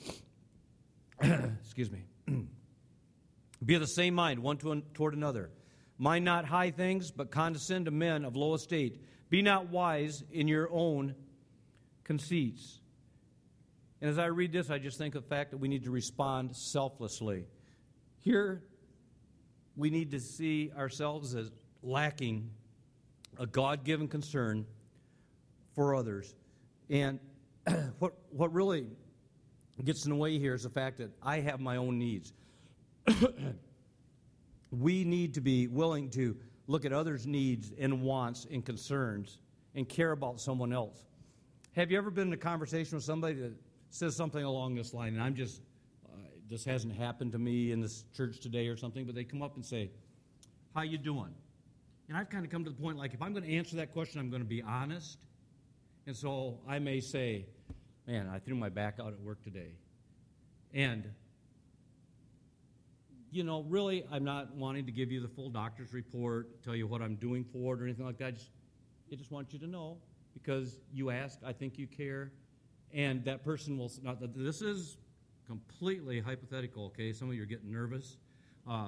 Excuse me. Be of the same mind, one toward another. Mind not high things, but condescend to men of low estate. Be not wise in your own conceits. And as I read this, I just think of the fact that we need to respond selflessly. Here, we need to see ourselves as lacking a God-given concern for others. And what what really gets in the way here is the fact that I have my own needs. We need to be willing to look at others' needs and wants and concerns and care about someone else. Have you ever been in a conversation with somebody that says something along this line, and I'm just, uh, this hasn't happened to me in this church today or something, but they come up and say, how you doing? And I've kind of come to the point, like, if I'm going to answer that question, I'm going to be honest. And so I may say, man, I threw my back out at work today. And, you know, really, I'm not wanting to give you the full doctor's report, tell you what I'm doing for it or anything like that. I just, I just want you to know, because you asked, I think you care. And that person will, not, this is completely hypothetical, okay? Some of you are getting nervous. Uh,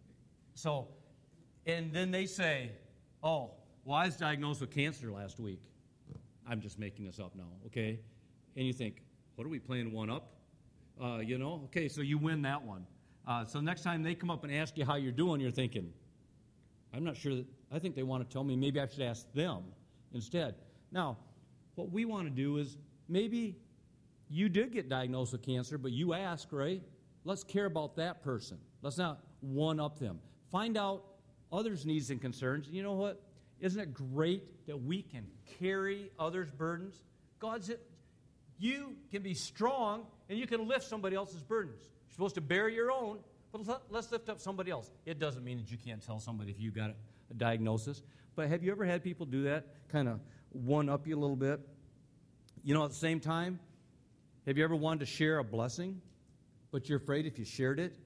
so, and then they say, oh, well, I was diagnosed with cancer last week. I'm just making this up now, okay? And you think, what are we playing one up? Uh, you know, okay, so you win that one. Uh, so next time they come up and ask you how you're doing, you're thinking, I'm not sure that, I think they want to tell me, maybe I should ask them instead. Now, what we want to do is, maybe you did get diagnosed with cancer, but you asked, right? Let's care about that person. Let's not one-up them. Find out others' needs and concerns. You know what? Isn't it great that we can carry others' burdens? God's it. You can be strong, and you can lift somebody else's burdens. You're supposed to bear your own, but let's lift up somebody else. It doesn't mean that you can't tell somebody if you got a, a diagnosis. But have you ever had people do that, kind of one-up you a little bit? You know, at the same time, have you ever wanted to share a blessing, but you're afraid if you shared it,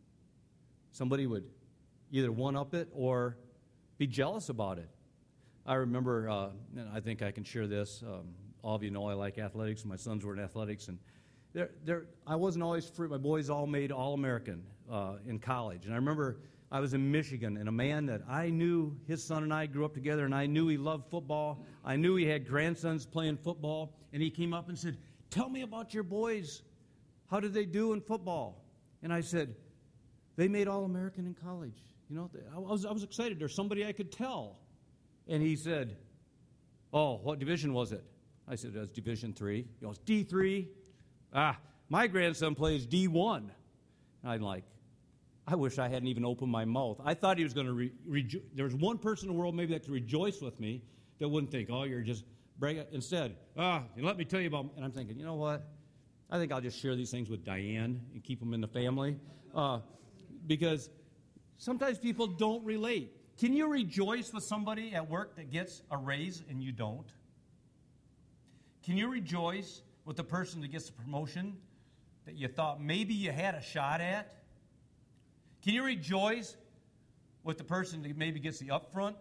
somebody would either one-up it or be jealous about it? I remember, uh, and I think I can share this. Um, all of you know I like athletics. My sons were in athletics, and they're, they're, I wasn't always free. My boys all made All-American uh, in college. And I remember I was in Michigan, and a man that I knew, his son and I grew up together, and I knew he loved football. I knew he had grandsons playing football, and he came up and said, tell me about your boys. How did they do in football? And I said, they made All-American in college. You know, I was, I was excited. There's somebody I could tell. And he said, oh, what division was it? I said, it was Division three. He goes, D three? Ah, my grandson plays D one. And I'm like, I wish I hadn't even opened my mouth. I thought he was going to re- rejo- there was one person in the world maybe that could rejoice with me that wouldn't think, oh, you're just bragging. Instead, ah, let me tell you about, and I'm thinking, you know what? I think I'll just share these things with Diane and keep them in the family. Uh, because sometimes people don't relate. Can you rejoice with somebody at work that gets a raise and you don't? Can you rejoice with the person that gets a promotion that you thought maybe you had a shot at? Can you rejoice with the person that maybe gets the upfront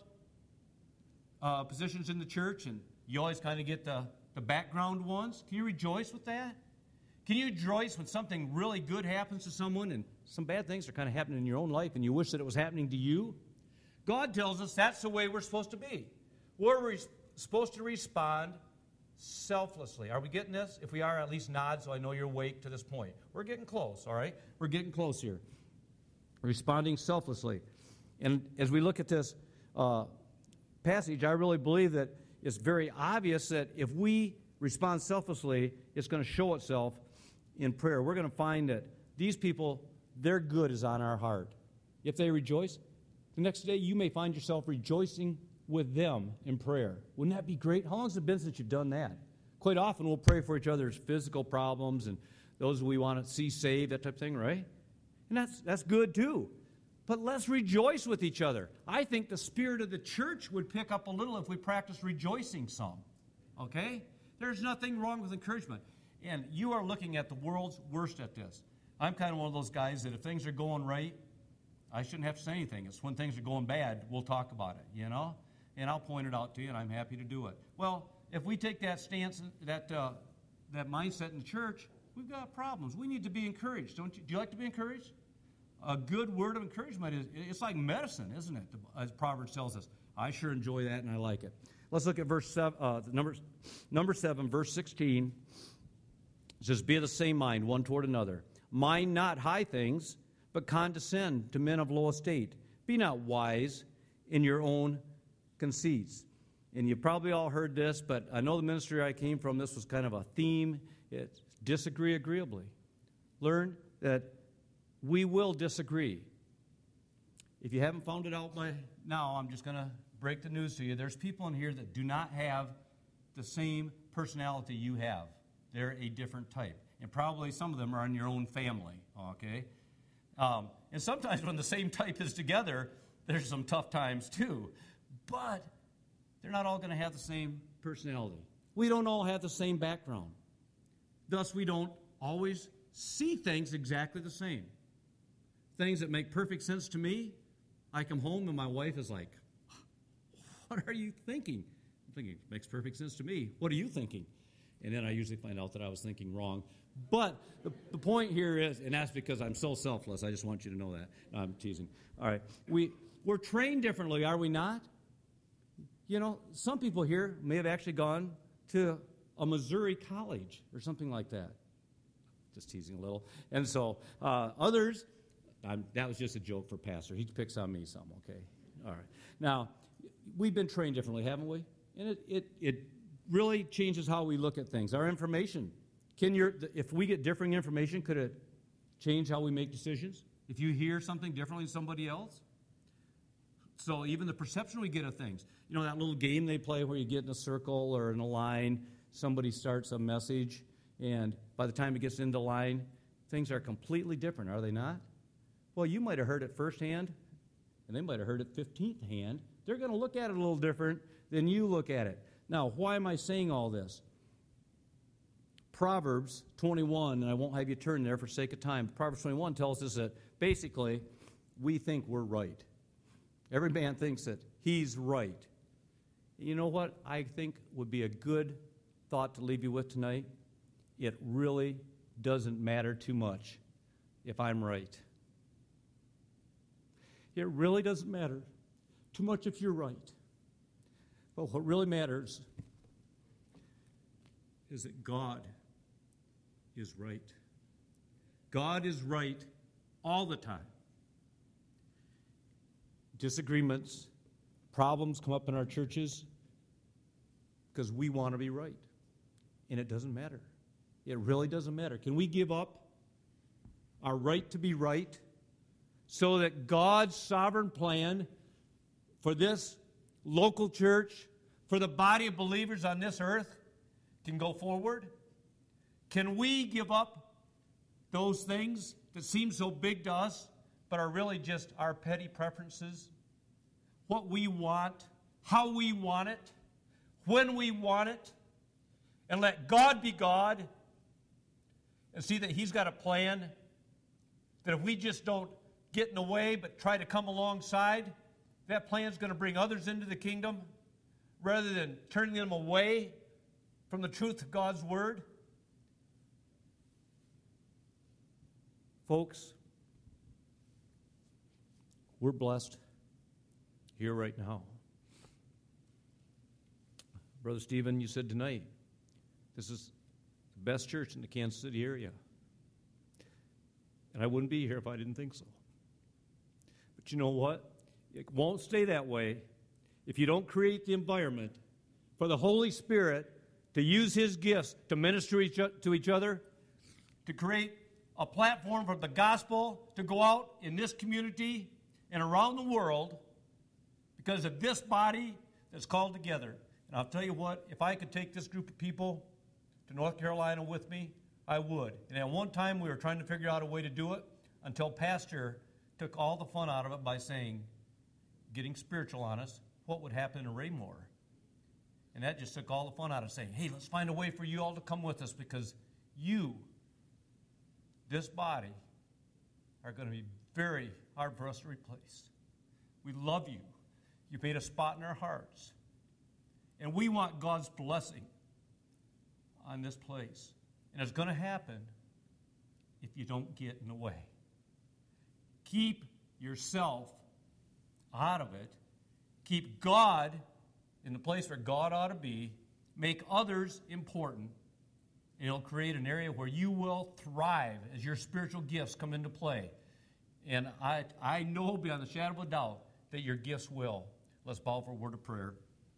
uh, positions in the church and you always kind of get the, the background ones? Can you rejoice with that? Can you rejoice when something really good happens to someone and some bad things are kind of happening in your own life and you wish that it was happening to you? God tells us that's the way we're supposed to be. We're re- supposed to respond selflessly. Are we getting this? If we are, at least nod so I know you're awake to this point. We're getting close, all right? We're getting close here. Responding selflessly. And as we look at this uh, passage, I really believe that it's very obvious that if we respond selflessly, it's going to show itself in prayer. We're going to find that these people, their good is on our heart. If they rejoice, the next day you may find yourself rejoicing with them in prayer. Wouldn't that be great? How long has it been since you've done that? Quite often we'll pray for each other's physical problems and those we want to see saved, that type of thing, right? And that's that's good too. But let's rejoice with each other. I think the spirit of the church would pick up a little if we practice rejoicing some. Okay? There's nothing wrong with encouragement. And you are looking at the world's worst at this. I'm kind of one of those guys that if things are going right, I shouldn't have to say anything. It's when things are going bad, we'll talk about it, you know? And I'll point it out to you, and I'm happy to do it. Well, if we take that stance, that uh, that mindset in the church, we've got problems. We need to be encouraged, don't you? Do you like to be encouraged? A good word of encouragement is, it's like medicine, isn't it? As Proverbs tells us. I sure enjoy that, and I like it. Let's look at verse seven, uh, number, number seven, verse sixteen. It says, be of the same mind one toward another. Mind not high things, but condescend to men of low estate. Be not wise in your own conceits. And you probably all heard this, but I know the ministry I came from, this was kind of a theme. It's disagree agreeably. Learn that we will disagree. If you haven't found it out by now, I'm just going to break the news to you. There's people in here that do not have the same personality you have. They're a different type. And probably some of them are in your own family, okay? Um, and sometimes when the same type is together, there's some tough times too. But they're not all going to have the same personality. We don't all have the same background. Thus, we don't always see things exactly the same. Things that make perfect sense to me, I come home and my wife is like, what are you thinking? I'm thinking, it makes perfect sense to me. What are you thinking? And then I usually find out that I was thinking wrong. But the, the point here is, and that's because I'm so selfless, I just want you to know that. No, I'm teasing. All right. We, we're trained differently, are we not? You know, some people here may have actually gone to a Missouri college or something like that. Just teasing a little. And so uh, others, I'm, that was just a joke for Pastor. He picks on me some, okay? All right. Now, we've been trained differently, haven't we? And it, it, it really changes how we look at things. Our information. Can your, if we get differing information, could it change how we make decisions? If you hear something differently than somebody else? So even the perception we get of things. You know that little game they play where you get in a circle or in a line, somebody starts a message, and by the time it gets into line, things are completely different, are they not? Well, you might have heard it firsthand, and they might have heard it fifteenth hand. They're going to look at it a little different than you look at it. Now, why am I saying all this? Proverbs twenty-one, and I won't have you turn there for sake of time. Proverbs twenty-one tells us that basically we think we're right. Every man thinks that he's right. You know what I think would be a good thought to leave you with tonight? It really doesn't matter too much if I'm right. It really doesn't matter too much if you're right. But what really matters is that God is right. God is right all the time. Disagreements, problems come up in our churches because we want to be right. And it doesn't matter. It really doesn't matter. Can we give up our right to be right so that God's sovereign plan for this local church, for the body of believers on this earth, can go forward? Can we give up those things that seem so big to us, but are really just our petty preferences? What we want, how we want it, when we want it, and let God be God and see that He's got a plan, that if we just don't get in the way but try to come alongside, that plan is going to bring others into the kingdom rather than turning them away from the truth of God's Word? Folks, we're blessed here right now. Brother Stephen, you said tonight, this is the best church in the Kansas City area. And I wouldn't be here if I didn't think so. But you know what? It won't stay that way if you don't create the environment for the Holy Spirit to use His gifts to minister each, to each other, to create a platform for the gospel to go out in this community and around the world because of this body that's called together. And I'll tell you what, if I could take this group of people to North Carolina with me, I would. And at one time we were trying to figure out a way to do it until Pastor took all the fun out of it by saying, getting spiritual on us, what would happen in Raymore? And that just took all the fun out of saying, hey, let's find a way for you all to come with us because you, this body, are going to be very hard for us to replace. We love you. You've made a spot in our hearts. And we want God's blessing on this place. And it's going to happen if you don't get in the way. Keep yourself out of it. Keep God in the place where God ought to be, make others important, and it'll create an area where you will thrive as your spiritual gifts come into play. And I, I know beyond the shadow of a doubt that your gifts will. Let's bow for a word of prayer.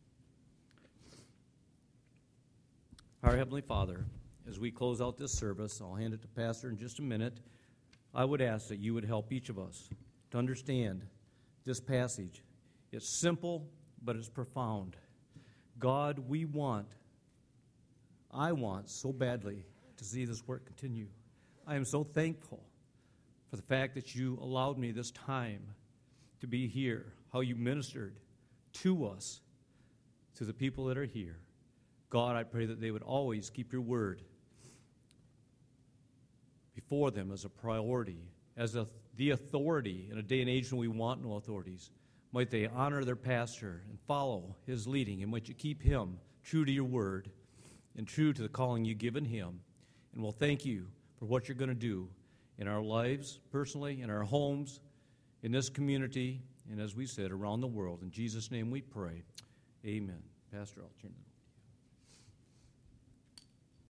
Our Heavenly Father, as we close out this service, I'll hand it to Pastor in just a minute. I would ask that you would help each of us to understand this passage. It's simple, but it's profound. God, we want, I want so badly to see this work continue. I am so thankful for the fact that you allowed me this time to be here, how you ministered to us, to the people that are here. God, I pray that they would always keep your word before them as a priority, as a, the authority in a day and age when we want no authorities. Might they honor their pastor and follow his leading, and might you keep him true to your word and true to the calling you've given him. And we'll thank you for what you're going to do in our lives personally, in our homes, in this community, and as we said, around the world. In Jesus' name we pray. Amen. Pastor, I'll turn it over.